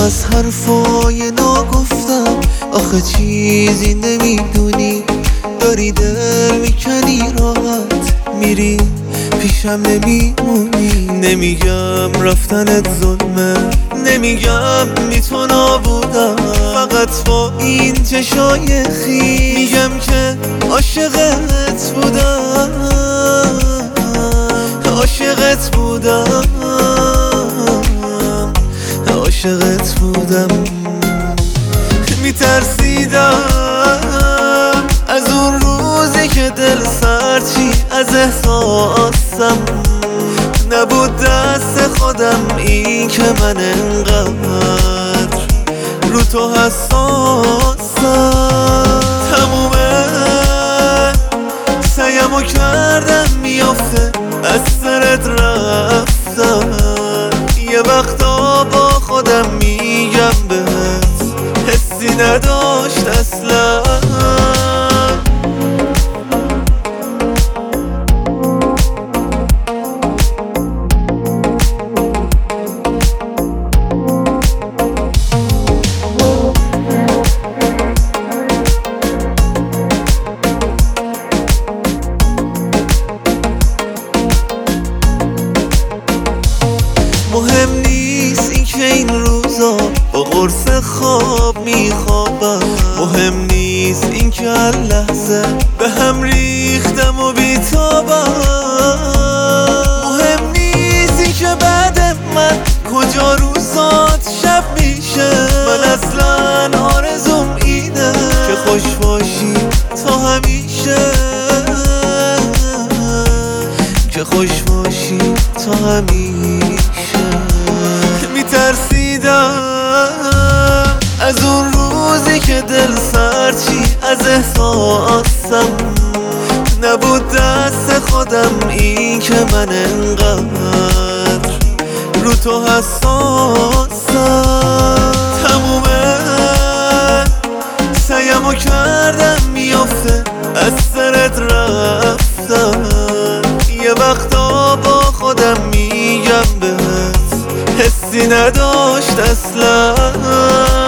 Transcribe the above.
از حرفای ناگفتم آخه چیزی نمیدونی، داری دل میکنی راحت میری پیشم نمیمونی. نمیگم رفتنت ظلمه، نمیگم بی تو نابودم، فقط با این چشای خیس میگم که عاشقت بودم، عاشقت بودم، عاشقت بودم. میترسیدم از اون روزی که دل سرچی از احساسم نبود دست خودم، این که من انقدر رو تو حساسم. تمومه سعیمو کردم میافته از سرت رفتم، یه وقتا با خودم میگم بهت حسی نداشت اصلا. مهم نیست این که این روزا با قرص خواب میخوابم، مهم نیست این که هر لحظه به هم ریختم و بیتابم، مهم نیست این که بعد من کجا روزات شب میشه. من اصلا آرزوم اینه که خوش باشی تا همیشه، که خوش باشی تا همیشه. میترسیدم از اون روزی که دل سرچی از احساسم نبود دست خودم، این که من انقدر رو تو حساسم. تمومه سعیمو کردم میافته از سرت رفتم، یه وقتا با خودم میگم بهت حسی نداشت اصلا.